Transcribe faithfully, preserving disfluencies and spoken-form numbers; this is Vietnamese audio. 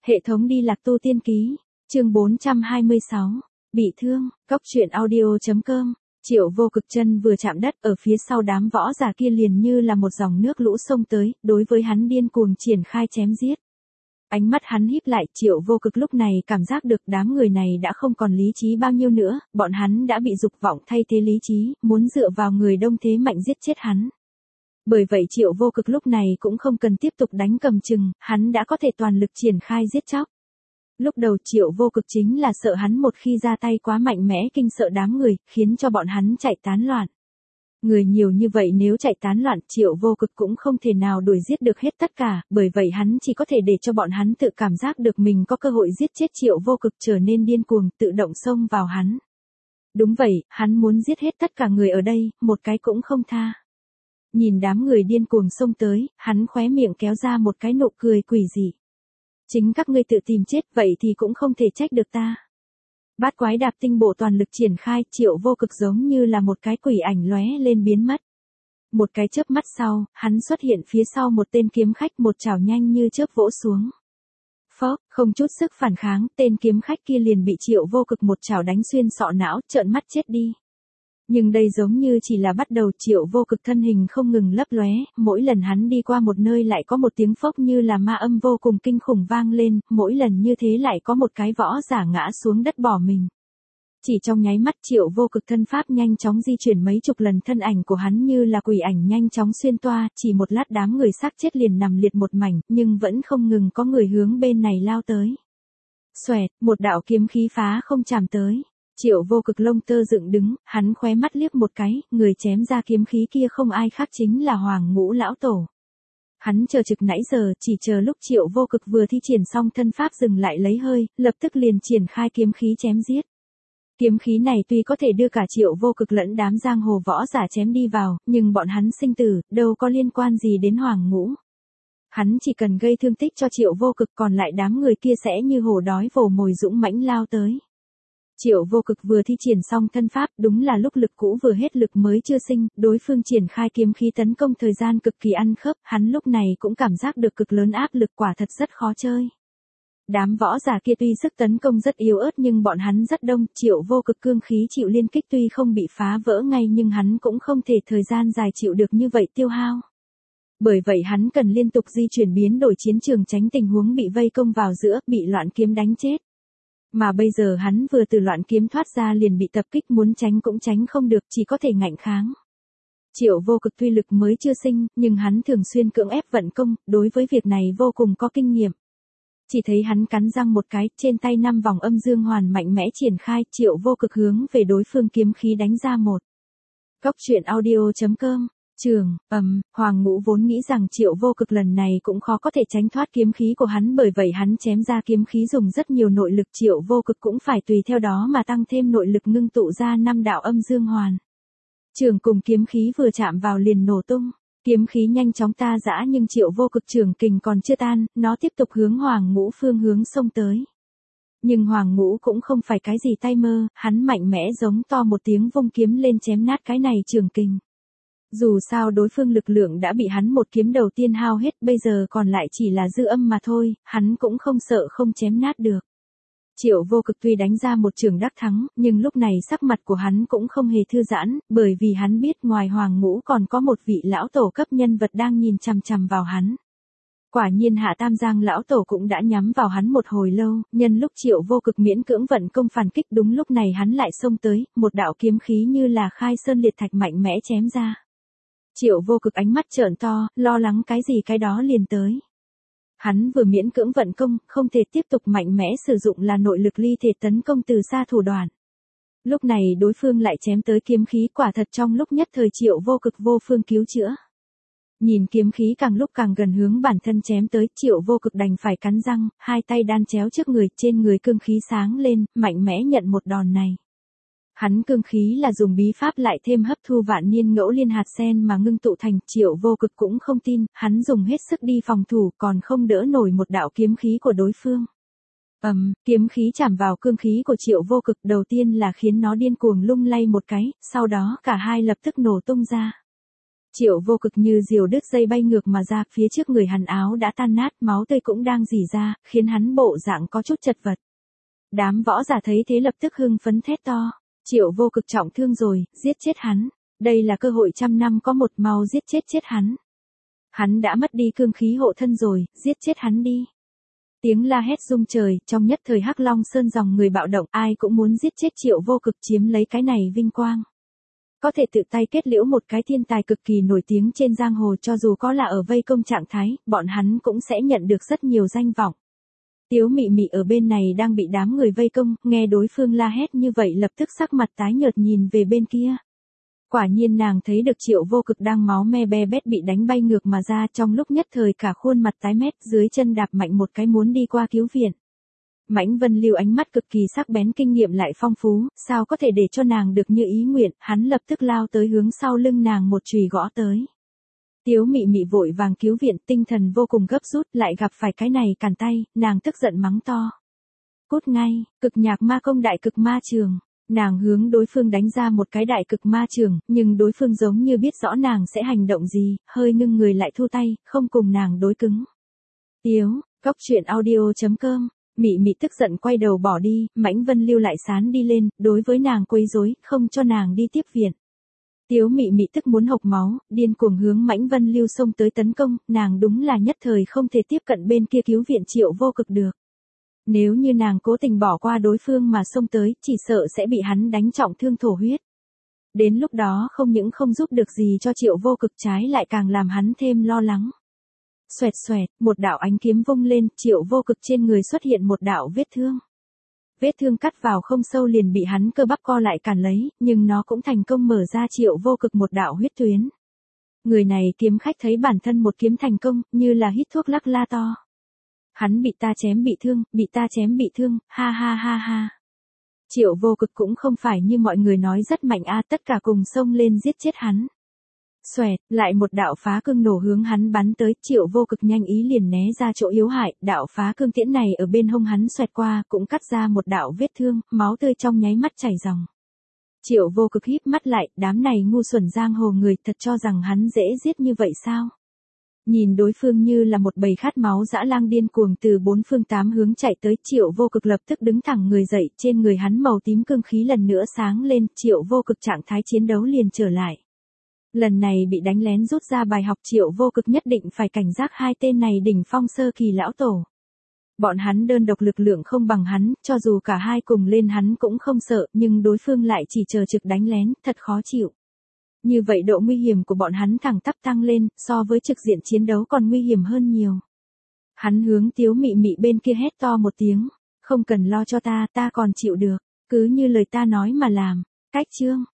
Hệ thống đi lạc tu tiên ký, chương bốn trăm hai mươi sáu, bị thương, cóc truyện audio chấm com. Triệu Vô Cực chân vừa chạm đất, ở phía sau đám võ giả kia liền như là một dòng nước lũ xông tới, đối với hắn điên cuồng triển khai chém giết. Ánh mắt hắn híp lại, Triệu Vô Cực lúc này cảm giác được đám người này đã không còn lý trí bao nhiêu nữa, bọn hắn đã bị dục vọng thay thế lý trí, muốn dựa vào người đông thế mạnh giết chết hắn. Bởi vậy Triệu Vô Cực lúc này cũng không cần tiếp tục đánh cầm chừng, hắn đã có thể toàn lực triển khai giết chóc. Lúc đầu Triệu Vô Cực chính là sợ hắn một khi ra tay quá mạnh mẽ kinh sợ đám người, khiến cho bọn hắn chạy tán loạn. Người nhiều như vậy nếu chạy tán loạn, Triệu Vô Cực cũng không thể nào đuổi giết được hết tất cả, bởi vậy hắn chỉ có thể để cho bọn hắn tự cảm giác được mình có cơ hội giết chết Triệu Vô Cực trở nên điên cuồng, tự động xông vào hắn. Đúng vậy, hắn muốn giết hết tất cả người ở đây, một cái cũng không tha. Nhìn đám người điên cuồng xông tới, hắn khóe miệng kéo ra một cái nụ cười quỷ dị. Chính các ngươi tự tìm chết, vậy thì cũng không thể trách được ta. Bát quái đạp tinh bộ toàn lực triển khai, Triệu Vô Cực giống như là một cái quỷ ảnh lóe lên biến mất. Một cái chớp mắt sau, hắn xuất hiện phía sau một tên kiếm khách, một chảo nhanh như chớp vỗ xuống. Phốc, không chút sức phản kháng, tên kiếm khách kia liền bị Triệu Vô Cực một chảo đánh xuyên sọ não, trợn mắt chết đi. Nhưng đây giống như chỉ là bắt đầu, Triệu Vô Cực thân hình không ngừng lấp lóe, mỗi lần hắn đi qua một nơi lại có một tiếng phốc như là ma âm vô cùng kinh khủng vang lên, mỗi lần như thế lại có một cái võ giả ngã xuống đất bỏ mình. Chỉ trong nháy mắt Triệu Vô Cực thân pháp nhanh chóng di chuyển mấy chục lần, thân ảnh của hắn như là quỷ ảnh nhanh chóng xuyên toa, chỉ một lát đám người xác chết liền nằm liệt một mảnh, nhưng vẫn không ngừng có người hướng bên này lao tới. Xoẹt, một đạo kiếm khí phá không chạm tới. Triệu Vô Cực lông tơ dựng đứng, hắn khóe mắt liếc một cái, người chém ra kiếm khí kia không ai khác chính là Hoàng Ngũ lão tổ. Hắn chờ trực nãy giờ, chỉ chờ lúc Triệu Vô Cực vừa thi triển xong thân pháp dừng lại lấy hơi, lập tức liền triển khai kiếm khí chém giết. Kiếm khí này tuy có thể đưa cả Triệu Vô Cực lẫn đám giang hồ võ giả chém đi vào, nhưng bọn hắn sinh tử, đâu có liên quan gì đến Hoàng Ngũ. Hắn chỉ cần gây thương tích cho Triệu Vô Cực, còn lại đám người kia sẽ như hổ đói vồ mồi dũng mãnh lao tới. Triệu Vô Cực vừa thi triển xong thân pháp, đúng là lúc lực cũ vừa hết lực mới chưa sinh, đối phương triển khai kiếm khí tấn công thời gian cực kỳ ăn khớp, hắn lúc này cũng cảm giác được cực lớn áp lực, quả thật rất khó chơi. Đám võ giả kia tuy sức tấn công rất yếu ớt nhưng bọn hắn rất đông, Triệu Vô Cực cương khí chịu liên kích tuy không bị phá vỡ ngay nhưng hắn cũng không thể thời gian dài chịu được như vậy tiêu hao. Bởi vậy hắn cần liên tục di chuyển biến đổi chiến trường tránh tình huống bị vây công vào giữa, bị loạn kiếm đánh chết. Mà bây giờ hắn vừa từ loạn kiếm thoát ra liền bị tập kích, muốn tránh cũng tránh không được, chỉ có thể ngạnh kháng. Triệu Vô Cực tuy lực mới chưa sinh, nhưng hắn thường xuyên cưỡng ép vận công, đối với việc này vô cùng có kinh nghiệm. Chỉ thấy hắn cắn răng một cái, trên tay năm vòng âm dương hoàn mạnh mẽ triển khai, Triệu Vô Cực hướng về đối phương kiếm khí đánh ra một. Cóc truyện audio chấm com. Trường, ầm, um, Hoàng Ngũ vốn nghĩ rằng Triệu Vô Cực lần này cũng khó có thể tránh thoát kiếm khí của hắn, bởi vậy hắn chém ra kiếm khí dùng rất nhiều nội lực, Triệu Vô Cực cũng phải tùy theo đó mà tăng thêm nội lực ngưng tụ ra năm đạo âm dương hoàn. Trường cùng kiếm khí vừa chạm vào liền nổ tung, kiếm khí nhanh chóng ta dã nhưng Triệu Vô Cực trường kình còn chưa tan, nó tiếp tục hướng Hoàng Ngũ phương hướng xông tới. Nhưng Hoàng Ngũ cũng không phải cái gì tay mơ, hắn mạnh mẽ giống to một tiếng vung kiếm lên chém nát cái này trường kình. Dù sao đối phương lực lượng đã bị hắn một kiếm đầu tiên hao hết, bây giờ còn lại chỉ là dư âm mà thôi, hắn cũng không sợ không chém nát được. Triệu Vô Cực tuy đánh ra một trường đắc thắng, nhưng lúc này sắc mặt của hắn cũng không hề thư giãn, bởi vì hắn biết ngoài Hoàng Ngũ còn có một vị lão tổ cấp nhân vật đang nhìn chằm chằm vào hắn. Quả nhiên Hạ Tam Giang lão tổ cũng đã nhắm vào hắn một hồi lâu, nhân lúc Triệu Vô Cực miễn cưỡng vận công phản kích, đúng lúc này hắn lại xông tới, một đạo kiếm khí như là khai sơn liệt thạch mạnh mẽ chém ra. Triệu Vô Cực ánh mắt trợn to, lo lắng cái gì cái đó liền tới. Hắn vừa miễn cưỡng vận công, không thể tiếp tục mạnh mẽ sử dụng là nội lực ly thể tấn công từ xa thủ đoạn. Lúc này đối phương lại chém tới kiếm khí, quả thật trong lúc nhất thời Triệu Vô Cực vô phương cứu chữa. Nhìn kiếm khí càng lúc càng gần hướng bản thân chém tới, Triệu Vô Cực đành phải cắn răng, hai tay đan chéo trước người, trên người cương khí sáng lên, mạnh mẽ nhận một đòn này. Hắn cương khí là dùng bí pháp lại thêm hấp thu vạn niên ngẫu liên hạt sen mà ngưng tụ thành, Triệu Vô Cực cũng không tin, hắn dùng hết sức đi phòng thủ còn không đỡ nổi một đạo kiếm khí của đối phương. Ầm, um, kiếm khí chạm vào cương khí của Triệu Vô Cực, đầu tiên là khiến nó điên cuồng lung lay một cái, sau đó cả hai lập tức nổ tung ra. Triệu Vô Cực như diều đứt dây bay ngược mà ra, phía trước người hắn áo đã tan nát, máu tươi cũng đang rỉ ra, khiến hắn bộ dạng có chút chật vật. Đám võ giả thấy thế lập tức hưng phấn thét to. Triệu Vô Cực trọng thương rồi, giết chết hắn. Đây là cơ hội trăm năm có một, mau giết chết chết hắn. Hắn đã mất đi cương khí hộ thân rồi, giết chết hắn đi. Tiếng la hét rung trời, trong nhất thời Hắc Long Sơn dòng người bạo động, ai cũng muốn giết chết Triệu Vô Cực chiếm lấy cái này vinh quang. Có thể tự tay kết liễu một cái thiên tài cực kỳ nổi tiếng trên giang hồ, cho dù có là ở vây công trạng thái, bọn hắn cũng sẽ nhận được rất nhiều danh vọng. Tiếu Mị Mị ở bên này đang bị đám người vây công, nghe đối phương la hét như vậy lập tức sắc mặt tái nhợt nhìn về bên kia. Quả nhiên nàng thấy được Triệu Vô Cực đang máu me be bét bị đánh bay ngược mà ra, trong lúc nhất thời cả khuôn mặt tái mét, dưới chân đạp mạnh một cái muốn đi qua cứu viện. Mãnh Vân Lưu ánh mắt cực kỳ sắc bén, kinh nghiệm lại phong phú, sao có thể để cho nàng được như ý nguyện, hắn lập tức lao tới hướng sau lưng nàng một chùy gõ tới. Tiếu Mị Mị vội vàng cứu viện, tinh thần vô cùng gấp rút, lại gặp phải cái này cản tay, nàng tức giận mắng to. Cút ngay, Cực Nhạc Ma Công Đại Cực Ma Trường. Nàng hướng đối phương đánh ra một cái Đại Cực Ma Trường, nhưng đối phương giống như biết rõ nàng sẽ hành động gì, hơi ngưng người lại thu tay, không cùng nàng đối cứng. Tiếu, Góc Truyện Audio chấm com. Mị Mị tức giận quay đầu bỏ đi, Mãnh Vân Lưu lại sán đi lên, đối với nàng quấy rối, không cho nàng đi tiếp viện. Tiếu Mị Mị tức muốn hộc máu, điên cuồng hướng Mãnh Vân Lưu xông tới tấn công, nàng đúng là nhất thời không thể tiếp cận bên kia cứu viện Triệu Vô Cực được. Nếu như nàng cố tình bỏ qua đối phương mà xông tới, chỉ sợ sẽ bị hắn đánh trọng thương thổ huyết. Đến lúc đó không những không giúp được gì cho Triệu Vô Cực, trái lại càng làm hắn thêm lo lắng. Xoẹt xoẹt, một đạo ánh kiếm vung lên, Triệu Vô Cực trên người xuất hiện một đạo vết thương. Vết thương cắt vào không sâu liền bị hắn cơ bắp co lại cản lấy, nhưng nó cũng thành công mở ra Triệu Vô Cực một đạo huyết tuyến. Người này kiếm khách thấy bản thân một kiếm thành công, như là hít thuốc lắc la to. Hắn bị ta chém bị thương, bị ta chém bị thương, ha ha ha ha. Triệu Vô Cực cũng không phải như mọi người nói rất mạnh a, tất cả cùng xông lên giết chết hắn. Xoẹt, lại một đạo phá cương nổ hướng hắn bắn tới, Triệu Vô Cực nhanh ý liền né ra chỗ yếu hại, đạo phá cương tiễn này ở bên hông hắn xoẹt qua, cũng cắt ra một đạo vết thương, máu tươi trong nháy mắt chảy ròng. Triệu Vô Cực híp mắt lại, đám này ngu xuẩn giang hồ người, thật cho rằng hắn dễ giết như vậy sao? Nhìn đối phương như là một bầy khát máu dã lang điên cuồng từ bốn phương tám hướng chạy tới, Triệu Vô Cực lập tức đứng thẳng người dậy, trên người hắn màu tím cương khí lần nữa sáng lên, Triệu Vô Cực trạng thái chiến đấu liền trở lại. Lần này bị đánh lén rút ra bài học, Triệu Vô Cực nhất định phải cảnh giác hai tên này đỉnh phong sơ kỳ lão tổ. Bọn hắn đơn độc lực lượng không bằng hắn, cho dù cả hai cùng lên hắn cũng không sợ, nhưng đối phương lại chỉ chờ trực đánh lén, thật khó chịu. Như vậy độ nguy hiểm của bọn hắn thẳng tắp tăng lên, so với trực diện chiến đấu còn nguy hiểm hơn nhiều. Hắn hướng Tiếu Mị Mị bên kia hét to một tiếng, không cần lo cho ta, ta còn chịu được, cứ như lời ta nói mà làm. Cách chương